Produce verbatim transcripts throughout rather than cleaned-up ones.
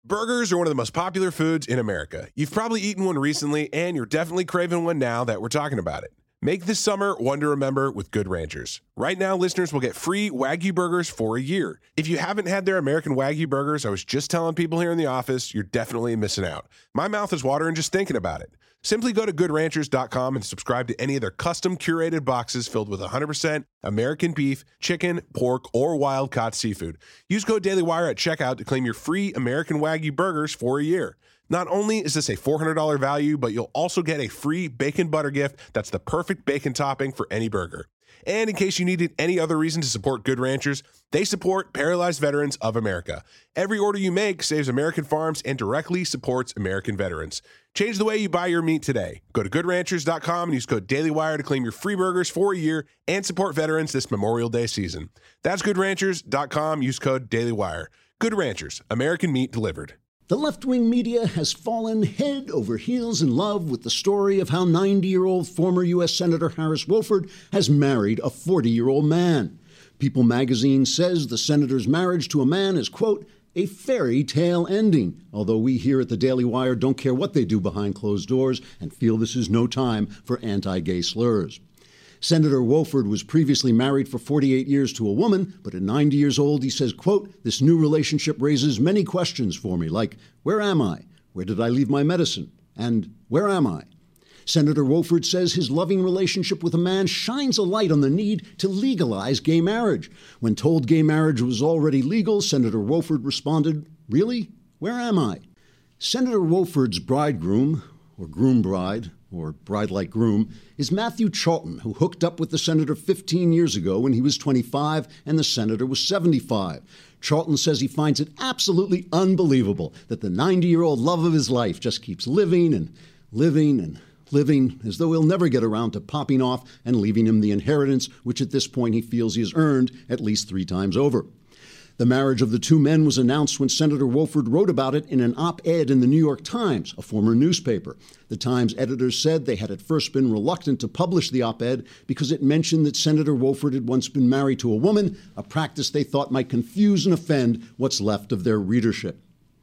Burgers are one of the most popular foods in America. You've probably eaten one recently, and you're definitely craving one now that we're talking about it. Make this summer one to remember with Good Ranchers. Right now, listeners will get free Wagyu burgers for a year. If you haven't had their American Wagyu burgers, I was just telling people here in the office, you're definitely missing out. My mouth is watering just thinking about it. Simply go to good ranchers dot com and subscribe to any of their custom curated boxes filled with one hundred percent American beef, chicken, pork, or wild-caught seafood. Use code DailyWire at checkout to claim your free American Wagyu burgers for a year. Not only is this a four hundred dollars value, but you'll also get a free bacon butter gift that's the perfect bacon topping for any burger. And in case you needed any other reason to support Good Ranchers, they support Paralyzed Veterans of America. Every order you make saves American farms and directly supports American veterans. Change the way you buy your meat today. Go to good ranchers dot com and use code DailyWire to claim your free burgers for a year and support veterans this Memorial Day season. That's good ranchers dot com. Use code DailyWire. Good Ranchers, American meat delivered. The left-wing media has fallen head over heels in love with the story of how ninety-year-old former U S Senator Harris Wofford has married a forty-year-old man. People magazine says the senator's marriage to a man is, quote, a fairy tale ending, although we here at the Daily Wire don't care what they do behind closed doors and feel this is no time for anti-gay slurs. Senator Wofford was previously married for forty-eight years to a woman, but at ninety years old, he says, quote, this new relationship raises many questions for me, like, where am I? Where did I leave my medicine? And where am I? Senator Wofford says his loving relationship with a man shines a light on the need to legalize gay marriage. When told gay marriage was already legal, Senator Wofford responded, really? Where am I? Senator Wofford's bridegroom, or groom bride, or bride-like groom, is Matthew Charlton, who hooked up with the senator fifteen years ago when he was twenty-five and the senator was seventy-five. Charlton says he finds it absolutely unbelievable that the ninety-year-old love of his life just keeps living and living and living as though he'll never get around to popping off and leaving him the inheritance, which at this point he feels he has earned at least three times over. The marriage of the two men was announced when Senator Wofford wrote about it in an op-ed in the New York Times, a former newspaper. The Times editors said they had at first been reluctant to publish the op-ed because it mentioned that Senator Wofford had once been married to a woman, a practice they thought might confuse and offend what's left of their readership.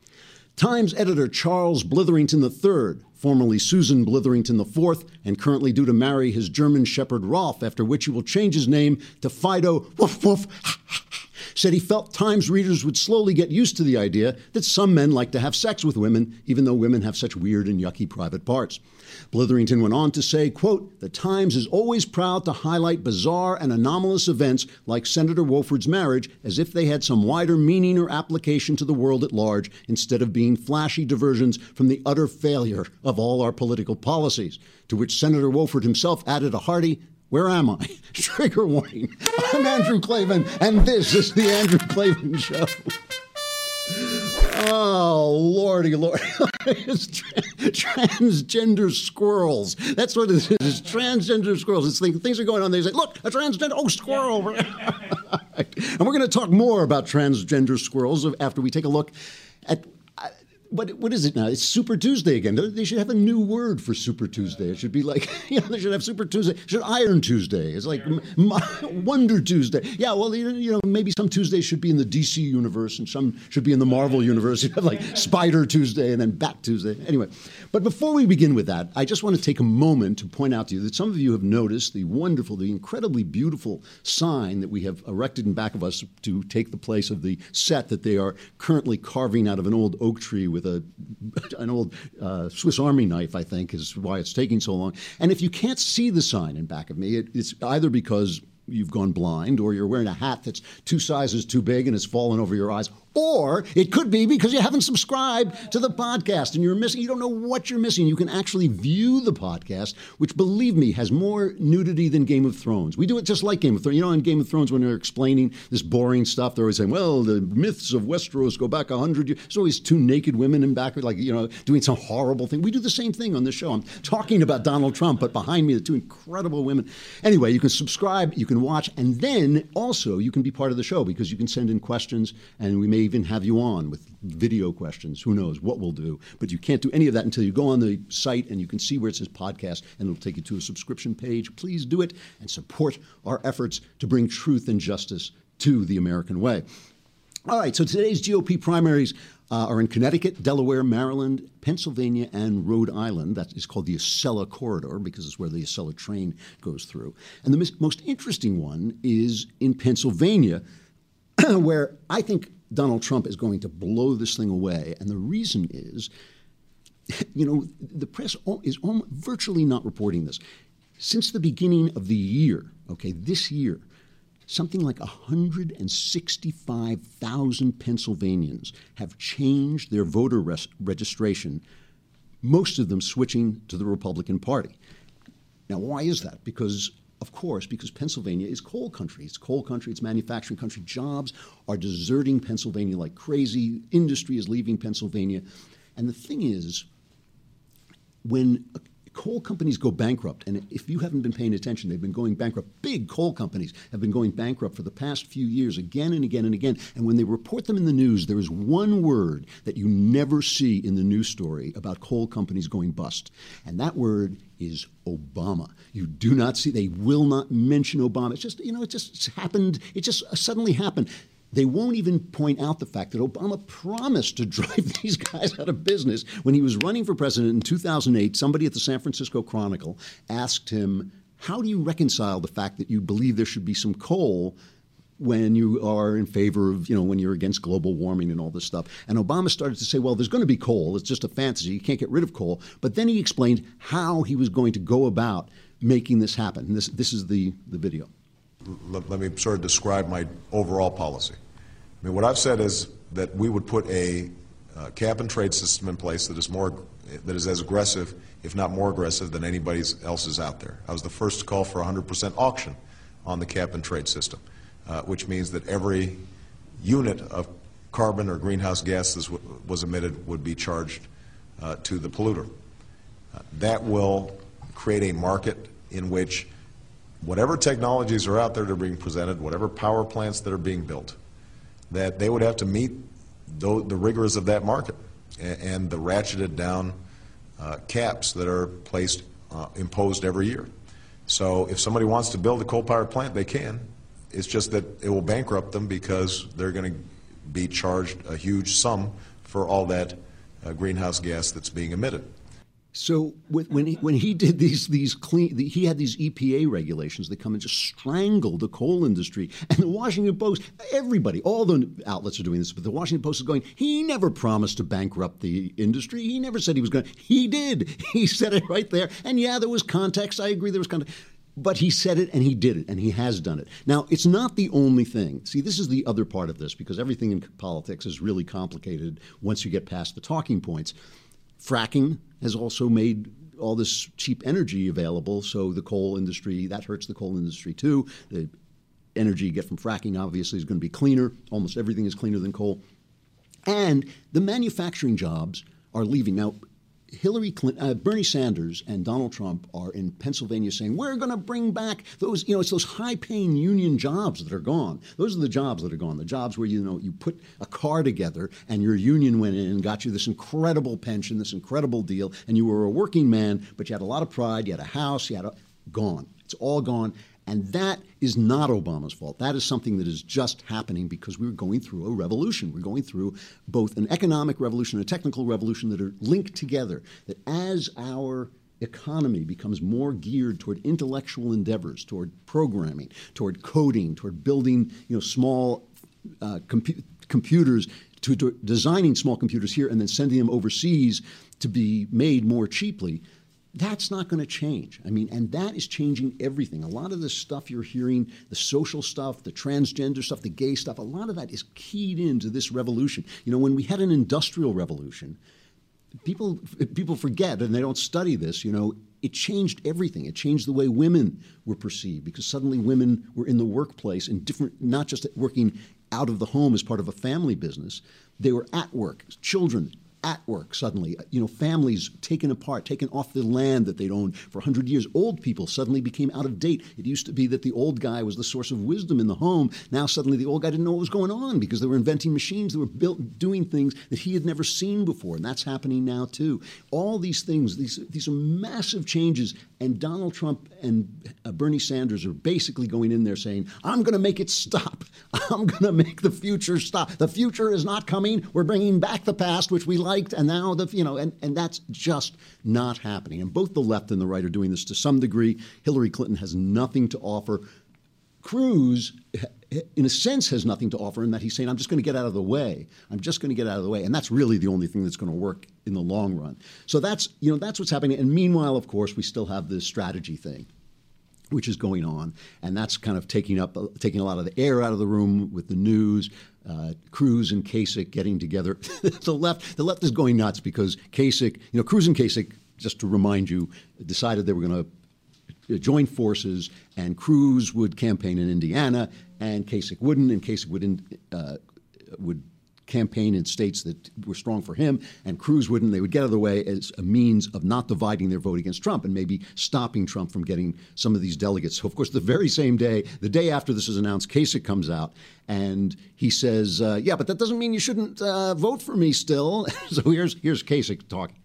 Times editor Charles Blitherington the third, formerly Susan Blitherington the fourth, and currently due to marry his German shepherd Rolf, after which he will change his name to Fido Woof Woof, said he felt Times readers would slowly get used to the idea that some men like to have sex with women, even though women have such weird and yucky private parts. Blitherington went on to say, quote, the Times is always proud to highlight bizarre and anomalous events like Senator Wofford's marriage as if they had some wider meaning or application to the world at large instead of being flashy diversions from the utter failure of all our political policies, to which Senator Wofford himself added a hearty, where am I? Trigger warning. I'm Andrew Klavan, and this is the Andrew Klavan Show. Oh, lordy, lordy. It's tra- transgender squirrels. That's what it is. It's transgender squirrels. It's things, things are going on. They say, look, a transgender, oh, squirrel. And we're going to talk more about transgender squirrels after we take a look at What what is it now? It's Super Tuesday again. They should have a new word for Super Tuesday. It should be like, you know, they should have Super Tuesday. It should Iron Tuesday. It's like M- Wonder Tuesday. Yeah, well, you know, maybe some Tuesdays should be in the D C universe and some should be in the Marvel universe. You have like Spider Tuesday and then Bat Tuesday. Anyway, but before we begin with that, I just want to take a moment to point out to you that some of you have noticed the wonderful, the incredibly beautiful sign that we have erected in back of us to take the place of the set that they are currently carving out of an old oak tree with a an old uh, Swiss Army knife, I think, is why it's taking so long. And if you can't see the sign in back of me, it, it's either because you've gone blind or you're wearing a hat that's two sizes too big and it's fallen over your eyes, or it could be because you haven't subscribed to the podcast and you're missing, you don't know what you're missing. You can actually view the podcast, which, believe me, has more nudity than Game of Thrones. We do it just like Game of Thrones. You know, in Game of Thrones, when they're explaining this boring stuff, they're always saying, well, the myths of Westeros go back a hundred years. There's always two naked women in back, like, you know, doing some horrible thing. We do the same thing on this show. I'm talking about Donald Trump, but behind me, the two incredible women. Anyway, you can subscribe, you can watch, and then also you can be part of the show because you can send in questions, and we may even have you on with video questions. Who knows what we'll do. But you can't do any of that until you go on the site and you can see where it says podcast, and it'll take you to a subscription page. Please do it and support our efforts to bring truth and justice to the American way. All right, so today's G O P primaries uh, are in Connecticut, Delaware, Maryland, Pennsylvania, and Rhode Island. That is called the Acela Corridor because it's where the Acela train goes through. And the mis- most interesting one is in Pennsylvania, where I think Donald Trump is going to blow this thing away. And the reason is, you know, the press is almost virtually not reporting this. Since the beginning of the year, okay, this year, something like one hundred sixty-five thousand Pennsylvanians have changed their voter res- registration, most of them switching to the Republican Party. Now, why is that? Because, of course, because Pennsylvania is coal country. It's coal country, it's manufacturing country. Jobs are deserting Pennsylvania like crazy. Industry is leaving Pennsylvania. And the thing is, when coal companies go bankrupt, and if you haven't been paying attention, they've been going bankrupt. Big coal companies have been going bankrupt for the past few years, again and again and again. And when they report them in the news, there is one word that you never see in the news story about coal companies going bust. And that word is Obama. You do not see, they will not mention Obama. It's just, you know, it just happened. It just suddenly happened. They won't even point out the fact that Obama promised to drive these guys out of business. When he was running for president in two thousand eight, somebody at the San Francisco Chronicle asked him, how do you reconcile the fact that you believe there should be some coal when you are in favor of, you know, when you're against global warming and all this stuff? And Obama started to say, well, there's going to be coal. It's just a fantasy. You can't get rid of coal. But then he explained how he was going to go about making this happen. And this, this is the, the video. Let, let me sort of describe my overall policy. I mean, what I've said is that we would put a uh, cap and trade system in place that is more, that is as aggressive, if not more aggressive, than anybody else's out there. I was the first to call for a one hundred percent auction on the cap and trade system, uh, which means that every unit of carbon or greenhouse gases w- was emitted would be charged uh, to the polluter. Uh, that will create a market in which whatever technologies are out there that are being presented, whatever power plants that are being built, that they would have to meet the, the rigors of that market and, and the ratcheted down uh, caps that are placed, uh, imposed every year. So if somebody wants to build a coal-powered plant, they can. It's just that it will bankrupt them because they're going to be charged a huge sum for all that uh, greenhouse gas that's being emitted. So with, when he, when he did these these clean, the, he had these E P A regulations that come and just strangle the coal industry. And the Washington Post, everybody, all the outlets are doing this, but the Washington Post is going, he never promised to bankrupt the industry. He never said he was going to. He did. He said it right there. And yeah, there was context. I agree there was context. But he said it and he did it and he has done it. Now, it's not the only thing. See, this is the other part of this because everything in politics is really complicated once you get past the talking points. Fracking has also made all this cheap energy available, so the coal industry, that hurts the coal industry too. The energy you get from fracking obviously is going to be cleaner. Almost everything is cleaner than coal. And the manufacturing jobs are leaving. Now, Hillary Clinton, uh, Bernie Sanders and Donald Trump are in Pennsylvania saying, we're going to bring back those, you know, it's those high-paying union jobs that are gone. Those are the jobs that are gone, the jobs where, you know, you put a car together and your union went in and got you this incredible pension, this incredible deal, and you were a working man, but you had a lot of pride, you had a house, you had a, gone. It's all gone. And that is not Obama's fault. That is something that is just happening because we're going through a revolution. We're going through both an economic revolution and a technical revolution that are linked together. That as our economy becomes more geared toward intellectual endeavors, toward programming, toward coding, toward building, you know, small uh, compu- computers, to, to designing small computers here and then sending them overseas to be made more cheaply, that's not going to change. I mean, and that is changing everything. A lot of the stuff you're hearing, the social stuff, the transgender stuff, the gay stuff, a lot of that is keyed into this revolution. You know, when we had an industrial revolution, people people forget, and they don't study this, you know, it changed everything. It changed the way women were perceived because suddenly women were in the workplace and different, not just working out of the home as part of a family business. They were at work, children, at work suddenly. You know, families taken apart, taken off the land that they'd owned for one hundred years. Old people suddenly became out of date. It used to be that the old guy was the source of wisdom in the home. Now suddenly the old guy didn't know what was going on because they were inventing machines that were built doing things that he had never seen before, and that's happening now too. All these things, these these are massive changes, and Donald Trump and uh, Bernie Sanders are basically going in there saying, I'm going to make it stop. I'm going to make the future stop. The future is not coming. We're bringing back the past, which we liked, and now the you know, and, and that's just not happening. And both the left and the right are doing this to some degree. Hillary Clinton has nothing to offer. Cruz, in a sense, has nothing to offer in that he's saying, I'm just going to get out of the way. I'm just going to get out of the way. And that's really the only thing that's going to work in the long run. So that's, you know, that's what's happening. And meanwhile, of course, we still have this strategy thing, which is going on. And that's kind of taking up, taking a lot of the air out of the room with the news. Uh, Cruz and Kasich getting together. the left, the left is going nuts because Kasich, you know, Cruz and Kasich, just to remind you, decided they were going to join forces, and Cruz would campaign in Indiana, and Kasich wouldn't, and Kasich would in, uh, would campaign in states that were strong for him, and Cruz wouldn't. They would get out of the way as a means of not dividing their vote against Trump and maybe stopping Trump from getting some of these delegates. So, of course, the very same day, the day after this is announced, Kasich comes out and he says, uh, yeah, but that doesn't mean you shouldn't uh, vote for me still. So here's here's Kasich talking.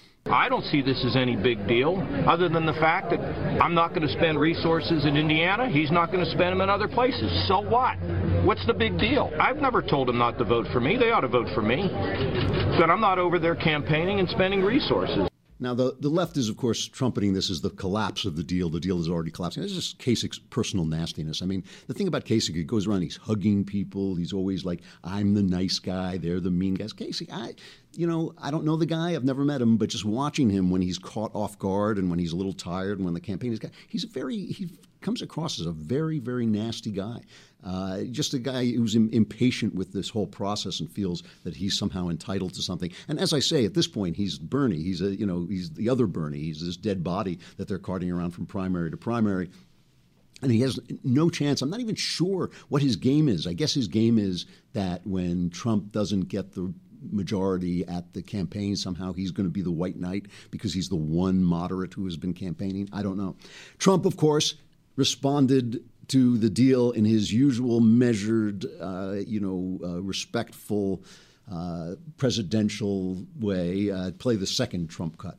I don't see this as any big deal, other than the fact that I'm not going to spend resources in Indiana. He's not going to spend them in other places. So what? What's the big deal? I've never told them not to vote for me. They ought to vote for me. But I'm not over there campaigning and spending resources. Now, the, the left is, of course, trumpeting this as the collapse of the deal. The deal is already collapsing. This is just Kasich's personal nastiness. I mean, the thing about Kasich, he goes around, he's hugging people. He's always like, I'm the nice guy. They're the mean guys. Kasich, I, you know, I don't know the guy. I've never met him. But just watching him when he's caught off guard and when he's a little tired and when the campaign is, he's a very, he comes across as a very, very nasty guy. Uh, just a guy who's im- impatient with this whole process and feels that he's somehow entitled to something. And as I say, at this point, he's Bernie. He's a, you know, he's the other Bernie. He's this dead body that they're carting around from primary to primary. And he has no chance. I'm not even sure what his game is. I guess his game is that when Trump doesn't get the majority at the campaign, somehow he's going to be the white knight because he's the one moderate who has been campaigning. I don't know. Trump, of course, responded to the deal in his usual measured, uh, you know, uh, respectful, uh, presidential way. Uh, play the second Trump cut.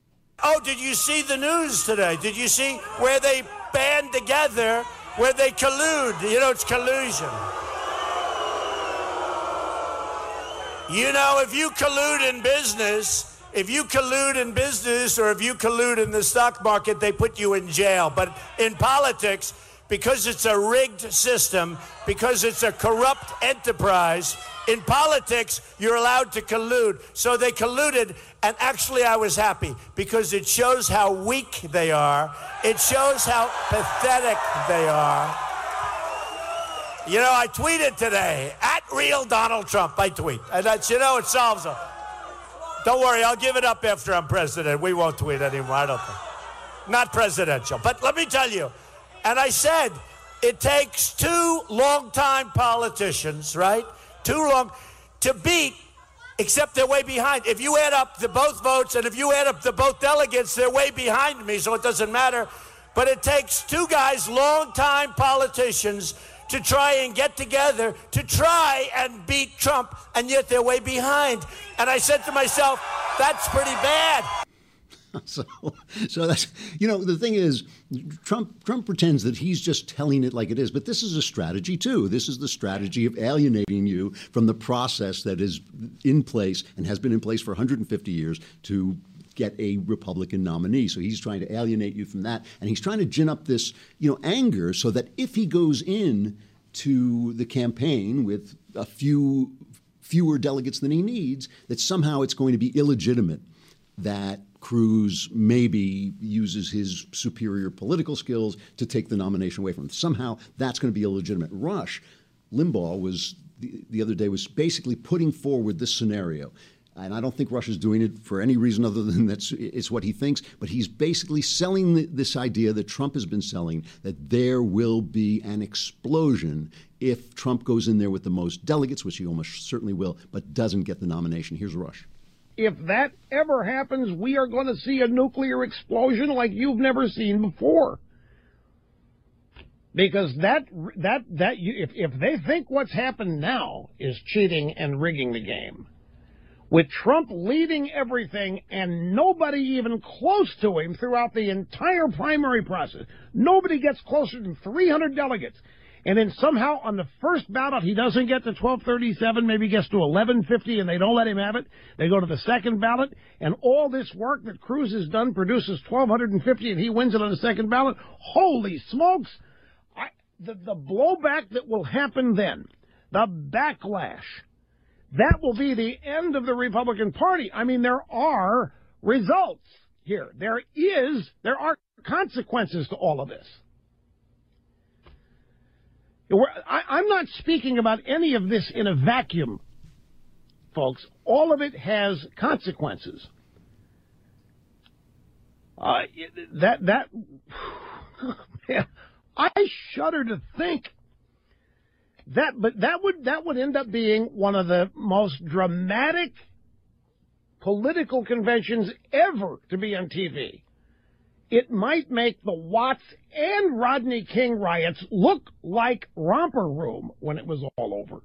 Oh, did you see the news today? Did you see where they band together, where they collude? You know, it's collusion. You know, if you collude in business, if you collude in business or if you collude in the stock market, they put you in jail. But in politics, because it's a rigged system, because it's a corrupt enterprise, in politics, you're allowed to collude. So they colluded, and actually I was happy because it shows how weak they are. It shows how pathetic they are. You know, I tweeted today, at real Donald Trump, I tweet. And that's, you know, it solves it. Don't worry, I'll give it up after I'm president. We won't tweet anymore, I don't think. Not presidential. But let me tell you, and I said, it takes two longtime politicians, right? Too long to beat, except they're way behind. If you add up the both votes and if you add up the both delegates, they're way behind me, so it doesn't matter. But it takes two guys, longtime politicians, to try and get together, to try and beat Trump, and yet they're way behind. And I said to myself, that's pretty bad. So, so that's, you know, the thing is, Trump Trump pretends that he's just telling it like it is. But this is a strategy, too. This is the strategy of alienating you from the process that is in place and has been in place for one hundred fifty years to get a Republican nominee. So he's trying to alienate you from that. And he's trying to gin up this, you know, anger so that if he goes in to the campaign with a few fewer delegates than he needs, that somehow it's going to be illegitimate that Cruz maybe uses his superior political skills to take the nomination away from him. Somehow that's going to be illegitimate. Rush Limbaugh was the, the other day was basically putting forward this scenario. And I don't think Rush is doing it for any reason other than that's it's what he thinks. But he's basically selling the, this idea that Trump has been selling, that there will be an explosion if Trump goes in there with the most delegates, which he almost certainly will, but doesn't get the nomination. Here's Rush. if that ever happens, we are going to see a nuclear explosion like you've never seen before. Because that, that, that, if, if they think what's happened now is cheating and rigging the game, with Trump leading everything and nobody even close to him throughout the entire primary process, nobody gets closer than three hundred delegates, and then somehow on the first ballot he doesn't get to twelve thirty-seven, maybe gets to eleven fifty, and they don't let him have it. They go to the second ballot, and all this work that Cruz has done produces twelve fifty, and he wins it on the second ballot. Holy smokes! I, the, the blowback that will happen then, the backlash, that will be the end of the Republican Party. I mean, there are results here. There is, there are consequences to all of this. I, I'm not speaking about any of this in a vacuum, folks. All of it has consequences. Uh, that, that, man, I shudder to think that, but that would, that would end up being one of the most dramatic political conventions ever to be on T V. It might make the Watts and Rodney King riots look like Romper Room when it was all over,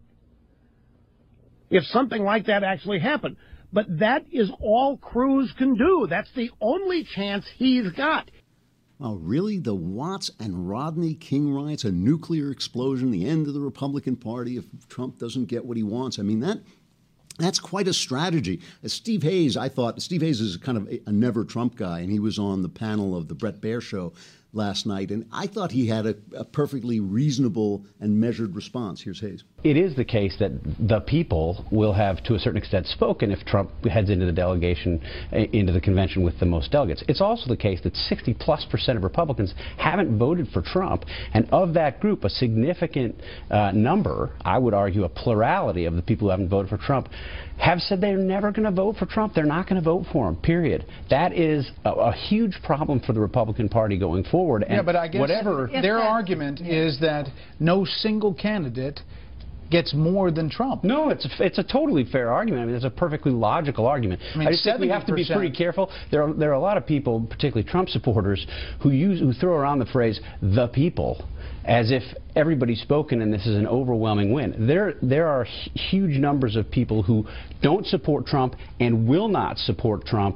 if something like that actually happened. But that is all Cruz can do. That's the only chance he's got. Oh, really? The Watts and Rodney King riots, a nuclear explosion, the end of the Republican Party if Trump doesn't get what he wants. I mean, that that's quite a strategy. Uh, Steve Hayes, I thought, Steve Hayes is kind of a, a never Trump guy, and he was on the panel of the Bret Baier show last night, and I thought he had a, a perfectly reasonable and measured response. Here's Hayes. It is the case that the people will have, to a certain extent, spoken if Trump heads into the delegation, into the convention with the most delegates. It's also the case that sixty plus percent of Republicans haven't voted for Trump, and of that group, a significant uh, number, I would argue a plurality of the people who haven't voted for Trump, have said they're never going to vote for Trump. They're not going to vote for him, period. That is a, a huge problem for the Republican Party going forward. And yeah, but I guess whatever their argument yeah. is that no single candidate gets more than Trump. No, it's a, it's a totally fair argument. I mean, it's a perfectly logical argument. I, mean, I just think we have to be pretty careful. There are, there are a lot of people, particularly Trump supporters, who use who throw around the phrase "the people" as if everybody's spoken and this is an overwhelming win. There, there are huge numbers of people who don't support Trump and will not support Trump.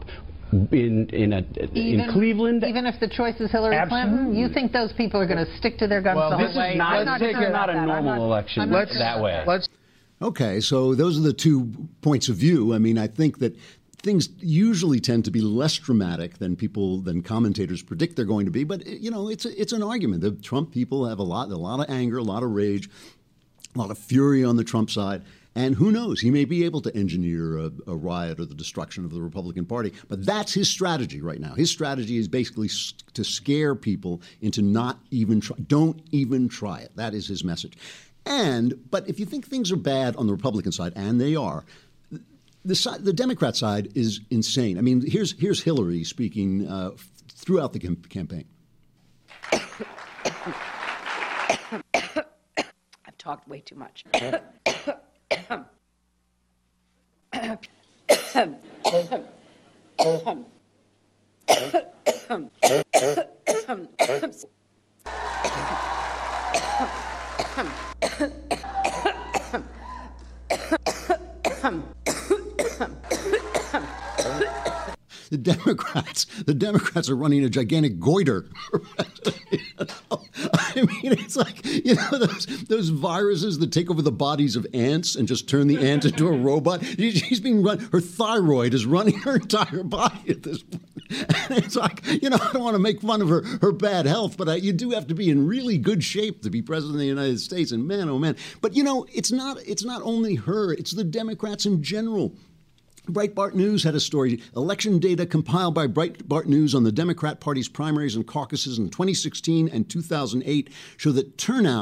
In in, a, even, in Cleveland, even if the choice is Hillary absolutely. Clinton, you think those people are going to stick to their guns well, the this whole way? Is not, not this is not a normal not, election let's, that way. Let's Okay, so those are the two points of view. I mean, I think that things usually tend to be less dramatic than people, than commentators predict they're going to be. But, you know, it's a, it's an argument. The Trump people have a lot, a lot of anger, a lot of rage, a lot of fury on the Trump side. And who knows, he may be able to engineer a, a riot or the destruction of the Republican Party. But that's his strategy right now. His strategy is basically to scare people into not even try, don't even try it. That is his message. And, but if you think things are bad on the Republican side, and they are, the side, the Democrat side is insane. I mean, here's here's Hillary speaking uh, throughout the cam- campaign. I've talked way too much. The Democrats, the Democrats are running a gigantic goiter. I mean, it's like, you know, those those viruses that take over the bodies of ants and just turn the ant into a robot. She's being run. Her thyroid is running her entire body at this point. And it's like, you know, I don't want to make fun of her her bad health, but I, you do have to be in really good shape to be president of the United States. And man, oh man, but you know, it's not it's not only her; it's the Democrats in general. Breitbart News had a story. Election data compiled by Breitbart News on the Democrat Party's primaries and caucuses in twenty sixteen and two thousand eight show that turnout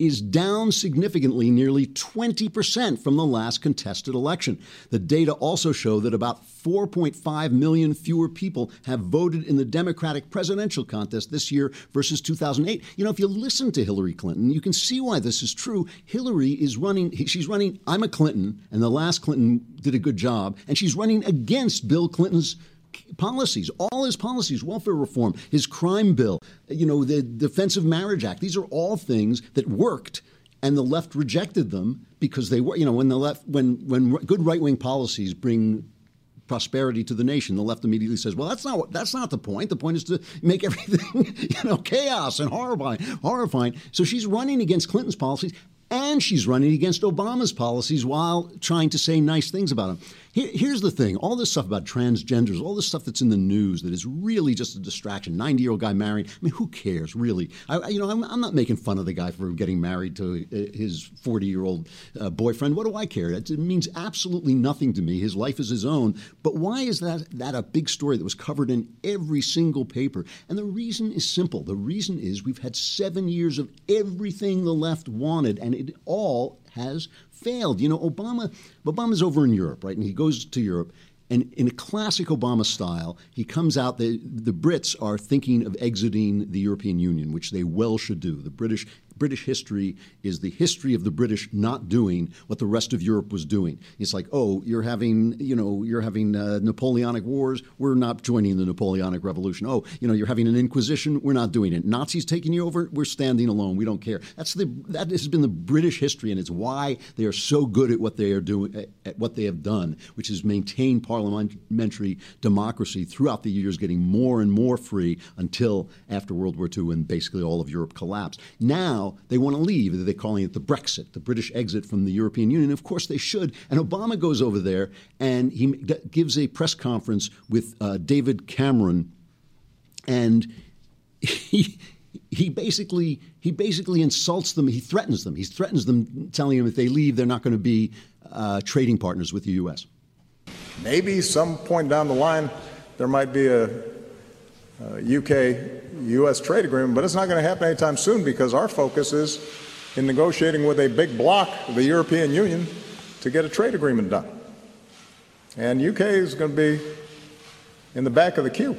is down significantly, nearly twenty percent from the last contested election. The data also show that about four point five million fewer people have voted in the Democratic presidential contest this year versus two thousand eight. You know, if you listen to Hillary Clinton, you can see why this is true. Hillary is running, she's running, I'm a Clinton, and the last Clinton did a good job, and she's running against Bill Clinton's policies, all his policies, welfare reform, his crime bill, you know, the Defensive Marriage Act. These are all things that worked, and the left rejected them because they were, you know, when the left, when when good right-wing policies bring prosperity to the nation, the left immediately says, well, that's not what, that's not the point. The point is to make everything, you know, chaos and horrifying, horrifying. So she's running against Clinton's policies, and she's running against Obama's policies while trying to say nice things about him. Here, here's the thing. All this stuff about transgenders, all this stuff that's in the news that is really just a distraction. ninety-year-old guy married. I mean, who cares, really? I, you know, I'm, I'm not making fun of the guy for getting married to his forty-year-old uh, boyfriend. What do I care? It, it means absolutely nothing to me. His life is his own. But why is that, that a big story that was covered in every single paper? And the reason is simple. The reason is we've had seven years of everything the left wanted, and it all has failed. You know, Obama, Obama's over in Europe, right? And he goes to Europe, and in a classic Obama style, he comes out, the, the Brits are thinking of exiting the European Union, which they well should do. The British British history is the history of the British not doing what the rest of Europe was doing. It's like, oh, you're having, you know, you're having uh, Napoleonic wars. We're not joining the Napoleonic Revolution. Oh, you know, you're having an Inquisition. We're not doing it. Nazis taking you over. We're standing alone. We don't care. That's the that has been the British history, and it's why they are so good at what they are doing, at, at what they have done, which is maintain parliamentary democracy throughout the years, getting more and more free until after World War Two, when basically all of Europe collapsed. Now they want to leave. They're calling it the Brexit, the British exit from the European Union. Of course they should. And Obama goes over there and he gives a press conference with uh, David Cameron, and he he basically he basically insults them. He threatens them. He threatens them, telling them if they leave, they're not going to be uh, trading partners with the U S. Maybe some point down the line there might be a Uh, U K U S trade agreement, but it's not going to happen anytime soon because our focus is in negotiating with a big bloc, the European Union, to get a trade agreement done. And U K is going to be in the back of the queue.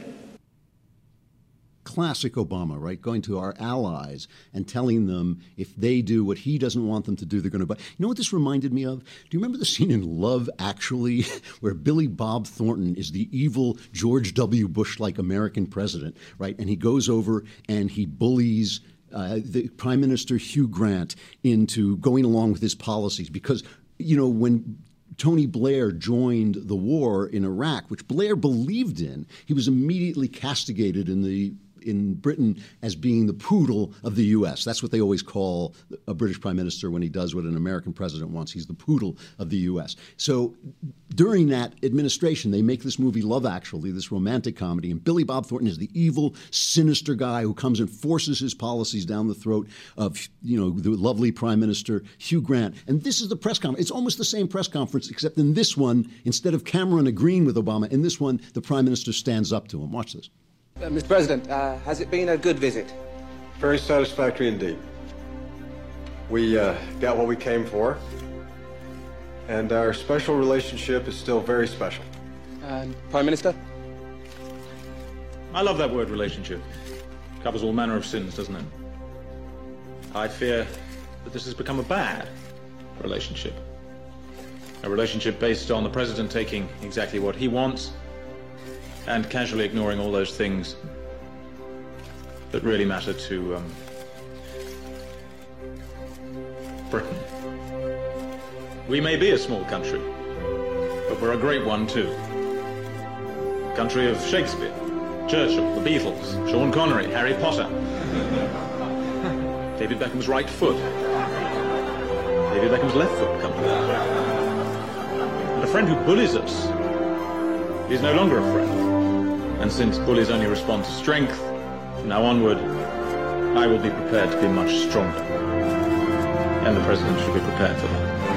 Classic Obama, right? Going to our allies and telling them if they do what he doesn't want them to do, they're going to buy. You know what this reminded me of? Do you remember the scene in Love, Actually, where Billy Bob Thornton is the evil George W. Bush-like American president, right? And he goes over and he bullies uh, the Prime Minister Hugh Grant into going along with his policies because, you know, when Tony Blair joined the war in Iraq, which Blair believed in, he was immediately castigated in the in Britain as being the poodle of the U S. That's what they always call a British prime minister when he does what an American president wants. He's the poodle of the U S. So during that administration, they make this movie Love Actually, this romantic comedy, and Billy Bob Thornton is the evil, sinister guy who comes and forces his policies down the throat of, you know, the lovely Prime Minister Hugh Grant. And this is the press conference. It's almost the same press conference, except in this one, instead of Cameron agreeing with Obama, in this one, the Prime Minister stands up to him. Watch this. Uh, Mister President, uh, has it been a good visit? Very satisfactory indeed. We uh, got what we came for, and our special relationship is still very special. Uh, Prime Minister? I love that word, relationship. It covers all manner of sins, doesn't it? I fear that this has become a bad relationship. A relationship based on the President taking exactly what he wants and casually ignoring all those things that really matter to um, Britain. We may be a small country, but we're a great one too. A country of Shakespeare, Churchill, the Beatles, Sean Connery, Harry Potter, David Beckham's right foot, David Beckham's left foot, come to that. And a friend who bullies us is no longer a friend. And since bullies only respond to strength, from now onward, I will be prepared to be much stronger. And the President should be prepared for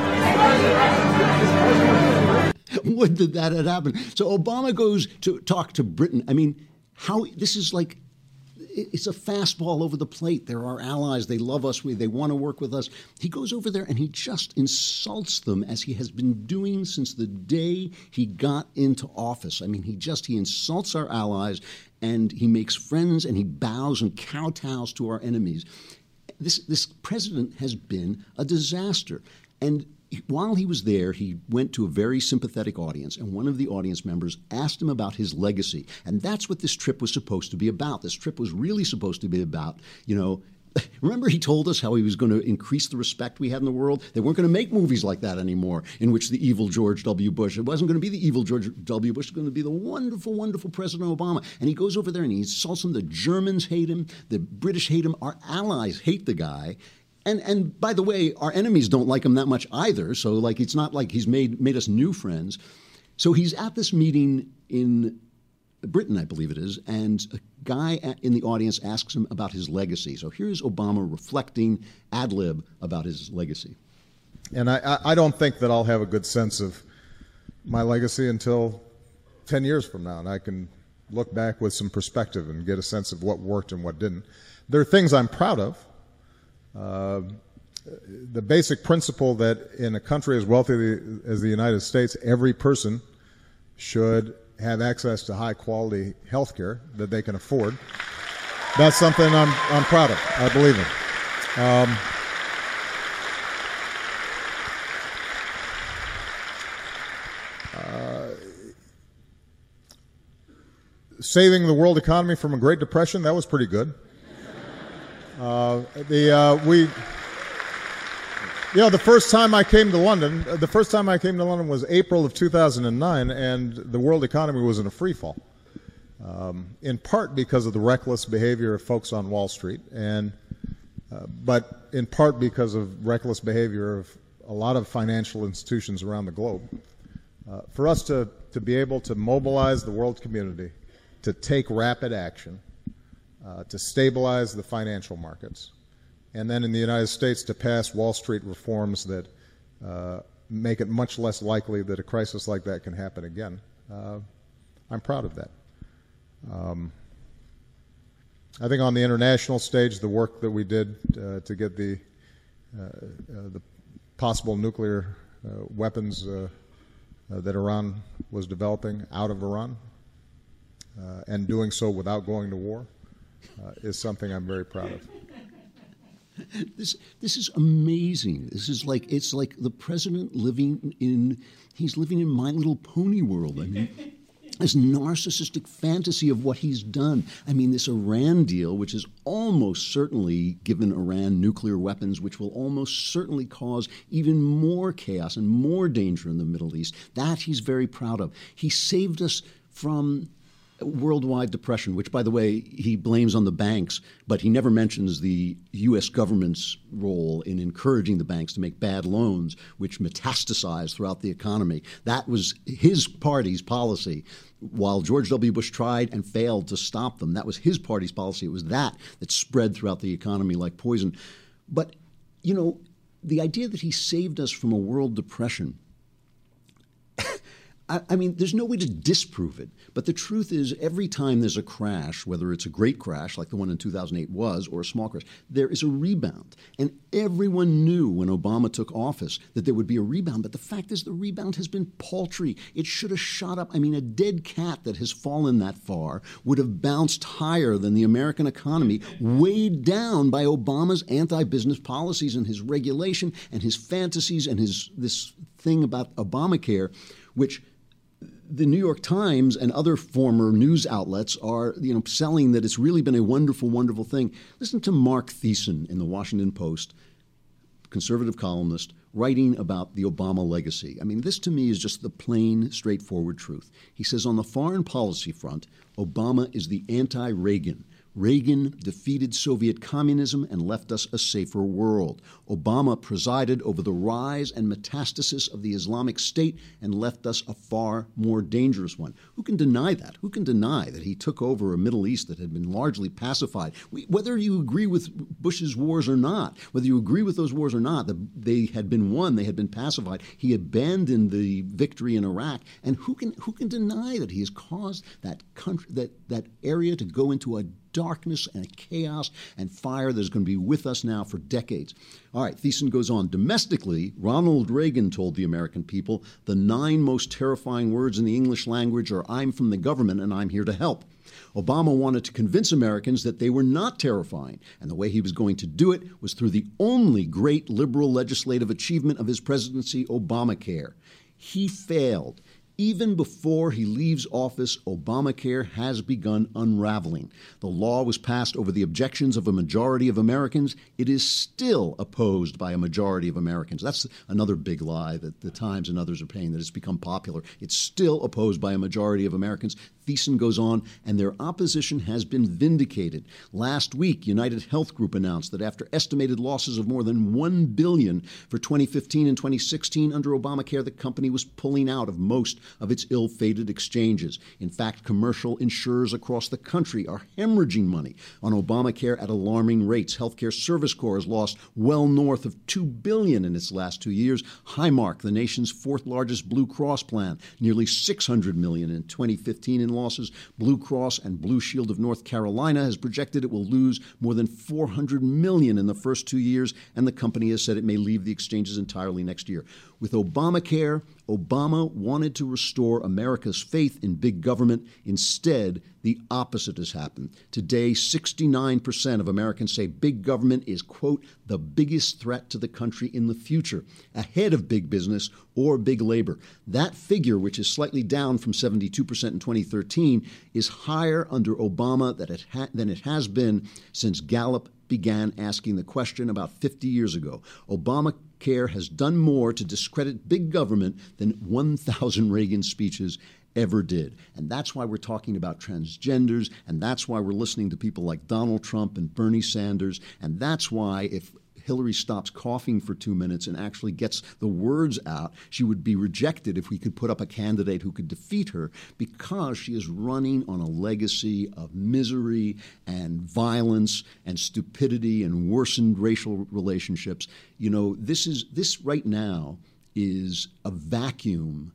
that. Would that that had happened? So Obama goes to talk to Britain. I mean, how this is like, it's a fastball over the plate. They're our allies. They love us. We, they want to work with us. He goes over there and he just insults them as he has been doing since the day he got into office. I mean, he just, he insults our allies and he makes friends and he bows and kowtows to our enemies. This, this president has been a disaster. And while he was there, he went to a very sympathetic audience, and one of the audience members asked him about his legacy. And that's what this trip was supposed to be about. This trip was really supposed to be about, you know, remember he told us how he was going to increase the respect we had in the world? They weren't going to make movies like that anymore, in which the evil George W. Bush, it wasn't going to be the evil George W. Bush, it was going to be the wonderful, wonderful President Obama. And he goes over there and he insults him. The Germans hate him. The British hate him. Our allies hate the guy. And and by the way, our enemies don't like him that much either. So like it's not like he's made made us new friends. So he's at this meeting in Britain, I believe it is, and a guy in the audience asks him about his legacy. So here's Obama reflecting ad lib about his legacy. And I, I don't think that I'll have a good sense of my legacy until ten years from now, and I can look back with some perspective and get a sense of what worked and what didn't. There are things I'm proud of. Uh, the basic principle that in a country as wealthy as the United States, every person should have access to high-quality health care that they can afford. That's something I'm, I'm proud of. I believe in. Um, uh, saving the world economy from a Great Depression, that was pretty good. Uh, the uh, we, you know, the first time I came to London, the first time I came to London was April of two thousand nine, and the world economy was in a free fall, um, in part because of the reckless behavior of folks on Wall Street, and uh, but in part because of reckless behavior of a lot of financial institutions around the globe. Uh, for us to to be able to mobilize the world community to take rapid action. Uh, to stabilize the financial markets, and then in the United States to pass Wall Street reforms that uh, make it much less likely that a crisis like that can happen again. Uh, I'm proud of that. Um, I think on the international stage, the work that we did uh, to get the uh, uh, the possible nuclear uh, weapons uh, uh, that Iran was developing out of Iran, uh, and doing so without going to war, Uh, is something I'm very proud of. This this is amazing. This is like it's like the president living in he's living in My Little Pony world. I mean, this narcissistic fantasy of what he's done. I mean, this Iran deal, which has almost certainly given Iran nuclear weapons, which will almost certainly cause even more chaos and more danger in the Middle East. That he's very proud of. He saved us from worldwide depression, which, by the way, he blames on the banks, but he never mentions the U S government's role in encouraging the banks to make bad loans, which metastasized throughout the economy. That was his party's policy. While George W. Bush tried and failed to stop them, that was his party's policy. It was that that spread throughout the economy like poison. But, you know, the idea that he saved us from a world depression, I mean, there's no way to disprove it. But the truth is, every time there's a crash, whether it's a great crash like the one in two thousand eight was, or a small crash, there is a rebound. And everyone knew when Obama took office that there would be a rebound. But the fact is the rebound has been paltry. It should have shot up. I mean, a dead cat that has fallen that far would have bounced higher than the American economy, weighed down by Obama's anti-business policies and his regulation and his fantasies and his this thing about Obamacare, which the New York Times and other former news outlets are, you know, selling that it's really been a wonderful, wonderful thing. Listen to Mark Thiessen in the Washington Post, conservative columnist, writing about the Obama legacy. I mean, this to me is just the plain, straightforward truth. He says, on the foreign policy front, Obama is the anti-Reagan. Reagan defeated Soviet communism and left us a safer world. Obama presided over the rise and metastasis of the Islamic State and left us a far more dangerous one. Who can deny that? Who can deny that he took over a Middle East that had been largely pacified? We, whether you agree with Bush's wars or not, whether you agree with those wars or not, the, they had been won, they had been pacified. He abandoned the victory in Iraq. And who can who can deny that he has caused that country, that, that area to go into a darkness and chaos and fire that is going to be with us now for decades. All right, Thiessen goes on. Domestically, Ronald Reagan told the American people the nine most terrifying words in the English language are "I'm from the government and I'm here to help." Obama wanted to convince Americans that they were not terrifying, and the way he was going to do it was through the only great liberal legislative achievement of his presidency, Obamacare. He failed. Even before he leaves office, Obamacare has begun unraveling. The law was passed over the objections of a majority of Americans. It is still opposed by a majority of Americans. That's another big lie that the Times and others are paying, that it's become popular. It's still opposed by a majority of Americans. Thiessen goes on, and their opposition has been vindicated. Last week, United Health Group announced that after estimated losses of more than one billion dollars for twenty fifteen and twenty sixteen under Obamacare, the company was pulling out of most of its ill-fated exchanges. In fact, commercial insurers across the country are hemorrhaging money on Obamacare at alarming rates. Healthcare Service Corps has lost well north of two billion dollars in its last two years. Highmark, the nation's fourth largest Blue Cross plan, nearly six hundred million dollars in twenty fifteen in losses. Blue Cross and Blue Shield of North Carolina has projected it will lose more than four hundred million dollars in the first two years, and the company has said it may leave the exchanges entirely next year. With Obamacare, Obama wanted to restore America's faith in big government. Instead, the opposite has happened. Today, sixty-nine percent of Americans say big government is, quote, the biggest threat to the country in the future, ahead of big business or big labor. That figure, which is slightly down from seventy-two percent in twenty thirteen, is higher under Obama than it, ha- than it has been since Gallup began asking the question about fifty years ago. Obamacare has done more to discredit big government than one thousand Reagan speeches ever did. And that's why we're talking about transgenders, and that's why we're listening to people like Donald Trump and Bernie Sanders, and that's why if Hillary stops coughing for two minutes and actually gets the words out, she would be rejected if we could put up a candidate who could defeat her, because she is running on a legacy of misery and violence and stupidity and worsened racial relationships. You know, this is this right now is a vacuum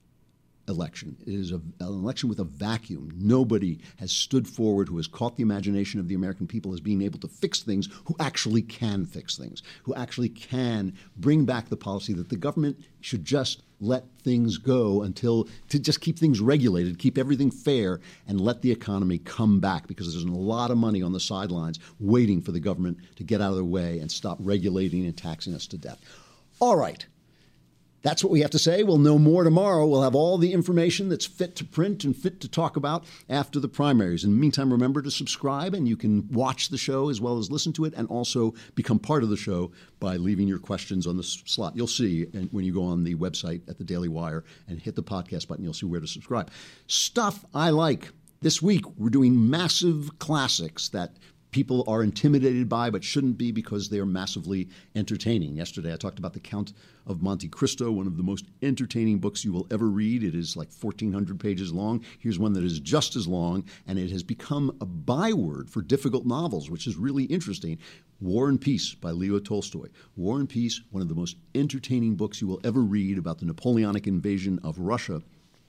election. It is a, an election with a vacuum. Nobody has stood forward who has caught the imagination of the American people as being able to fix things, who actually can fix things, who actually can bring back the policy that the government should just let things go until, to just keep things regulated, keep everything fair, and let the economy come back, because there's a lot of money on the sidelines waiting for the government to get out of their way and stop regulating and taxing us to death. All right. That's what we have to say. We'll know more tomorrow. We'll have all the information that's fit to print and fit to talk about after the primaries. In the meantime, remember to subscribe, and you can watch the show as well as listen to it, and also become part of the show by leaving your questions on the slot. You'll see when you go on the website at the Daily Wire and hit the podcast button, you'll see where to subscribe. Stuff I like. This week, we're doing massive classics that people are intimidated by but shouldn't be, because they are massively entertaining. Yesterday I talked about The Count of Monte Cristo, one of the most entertaining books you will ever read. It is like fourteen hundred pages long. Here's one that is just as long, and it has become a byword for difficult novels, which is really interesting. War and Peace by Leo Tolstoy. War and Peace, one of the most entertaining books you will ever read about the Napoleonic invasion of Russia.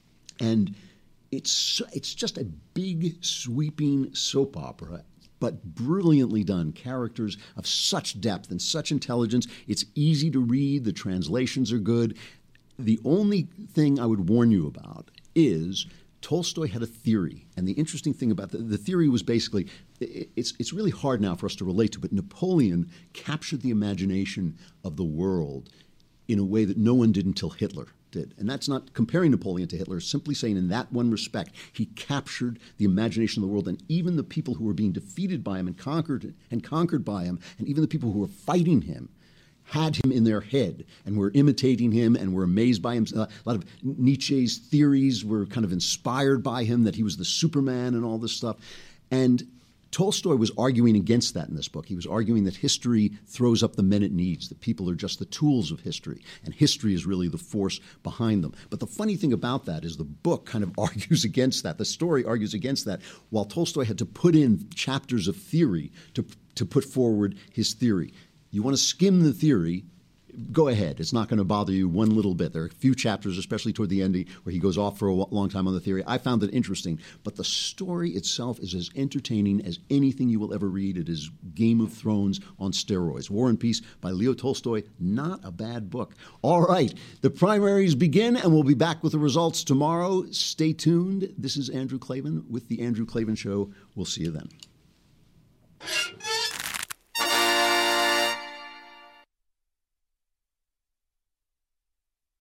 And it's it's just a big, sweeping soap opera, but brilliantly done. Characters of such depth and such intelligence. It's easy to read. The translations are good. The only thing I would warn you about is Tolstoy had a theory. And the interesting thing about the, the theory was basically, it's, it's really hard now for us to relate to, but Napoleon captured the imagination of the world in a way that no one did until Hitler did. And that's not comparing Napoleon to Hitler, simply saying in that one respect, he captured the imagination of the world, and even the people who were being defeated by him and conquered and conquered by him, and even the people who were fighting him, had him in their head and were imitating him and were amazed by him. A lot of Nietzsche's theories were kind of inspired by him, that he was the Superman and all this stuff. And Tolstoy was arguing against that in this book. He was arguing that history throws up the men it needs, that people are just the tools of history, and history is really the force behind them. But the funny thing about that is the book kind of argues against that. The story argues against that, while Tolstoy had to put in chapters of theory to, to put forward his theory. You want to skim the theory, go ahead. It's not going to bother you one little bit. There are a few chapters, especially toward the end, where he goes off for a long time on the theory. I found it interesting. But the story itself is as entertaining as anything you will ever read. It is Game of Thrones on steroids. War and Peace by Leo Tolstoy. Not a bad book. All right. The primaries begin, and we'll be back with the results tomorrow. Stay tuned. This is Andrew Klavan with The Andrew Klavan Show. We'll see you then.